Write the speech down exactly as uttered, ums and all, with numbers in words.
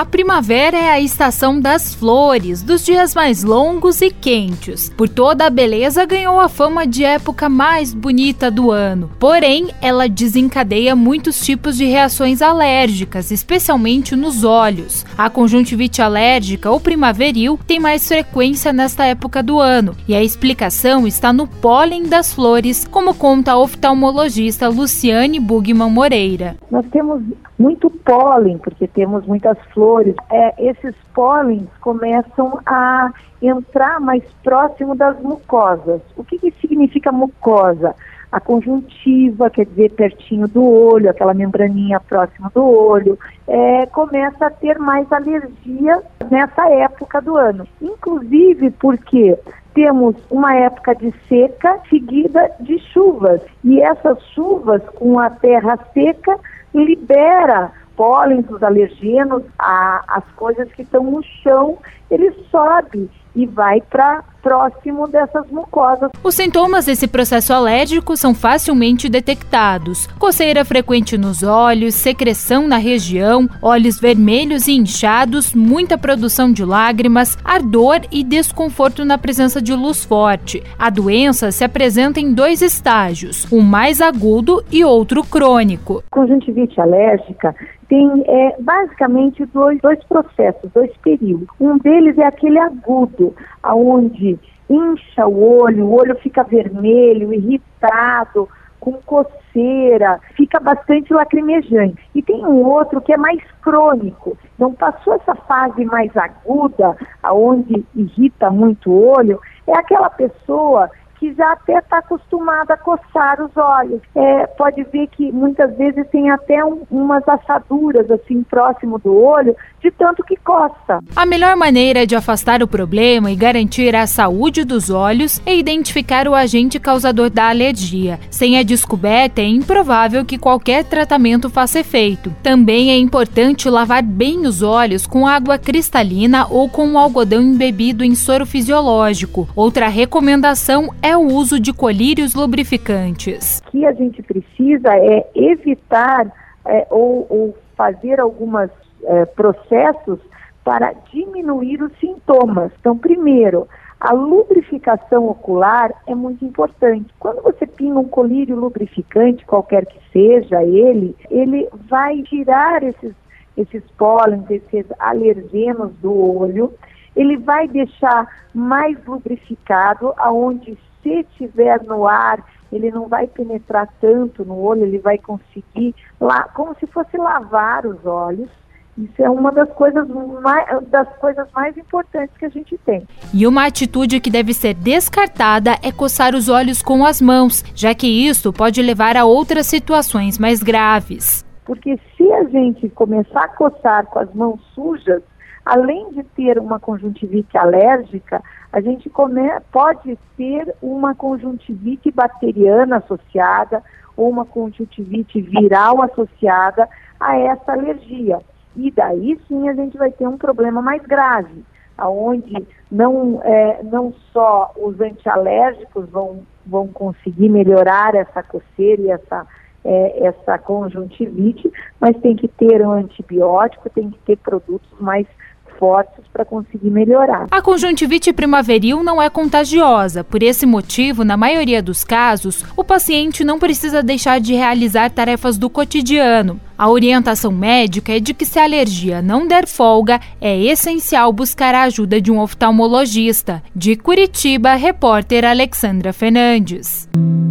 A primavera é a estação das flores, dos dias mais longos e quentes. Por toda a beleza, ganhou a fama de época mais bonita do ano. Porém, ela desencadeia muitos tipos de reações alérgicas, especialmente nos olhos. A conjuntivite alérgica ou primaveril tem mais frequência nesta época do ano, e a explicação está no pólen das flores, como conta a oftalmologista Luciane Bugman Moreira. Nós temos muito pólen, porque temos muitas flores. É, esses pólens começam a entrar mais próximo das mucosas. O que, que significa mucosa? A conjuntiva, quer dizer, pertinho do olho, aquela membraninha próxima do olho, é, começa a ter mais alergia nessa época do ano. Inclusive porque temos uma época de seca seguida de chuvas. E essas chuvas, com a terra seca, libera pólen dos alergenos, a, as coisas que estão no chão, ele sobe e vai para próximo dessas mucosas. Os sintomas desse processo alérgico são facilmente detectados: coceira frequente nos olhos, secreção na região, olhos vermelhos e inchados, muita produção de lágrimas, ardor e desconforto na presença de luz forte. A doença se apresenta em dois estágios, um mais agudo e outro crônico. Conjuntivite alérgica tem é, basicamente dois, dois processos, dois períodos. Um deles é aquele agudo, onde incha o olho, o olho fica vermelho, irritado, com coceira, fica bastante lacrimejante. E tem um outro que é mais crônico. Então, passou essa fase mais aguda, onde irrita muito o olho, é aquela pessoa que já até está acostumada a coçar os olhos. É, pode ver que muitas vezes tem até um, umas assaduras assim próximo do olho, de tanto que coça. A melhor maneira de afastar o problema e garantir a saúde dos olhos é identificar o agente causador da alergia. Sem a descoberta, é improvável que qualquer tratamento faça efeito. Também é importante lavar bem os olhos com água cristalina ou com um algodão embebido em soro fisiológico. Outra recomendação é o uso de colírios lubrificantes. O que a gente precisa é evitar é, ou, ou fazer alguns é, processos para diminuir os sintomas. Então, primeiro, a lubrificação ocular é muito importante. Quando você pinga um colírio lubrificante, qualquer que seja ele, ele vai tirar esses, esses pólens, esses alergenos do olho, ele vai deixar mais lubrificado, aonde se estiver no ar, ele não vai penetrar tanto no olho, ele vai conseguir, lá, como se fosse lavar os olhos. Isso é uma das coisas, mais, das coisas mais importantes que a gente tem. E uma atitude que deve ser descartada é coçar os olhos com as mãos, já que isso pode levar a outras situações mais graves. Porque se a gente começar a coçar com as mãos sujas, além de ter uma conjuntivite alérgica, a gente come, pode ter uma conjuntivite bacteriana associada ou uma conjuntivite viral associada a essa alergia. E daí sim a gente vai ter um problema mais grave, onde não, é, não só os antialérgicos vão, vão conseguir melhorar essa coceira e essa, é, essa conjuntivite, mas tem que ter um antibiótico, tem que ter produtos mais fortes para conseguir melhorar. A conjuntivite primaveril não é contagiosa. Por esse motivo, na maioria dos casos, o paciente não precisa deixar de realizar tarefas do cotidiano. A orientação médica é de que, se a alergia não der folga, é essencial buscar a ajuda de um oftalmologista. De Curitiba, repórter Alexandra Fernandes.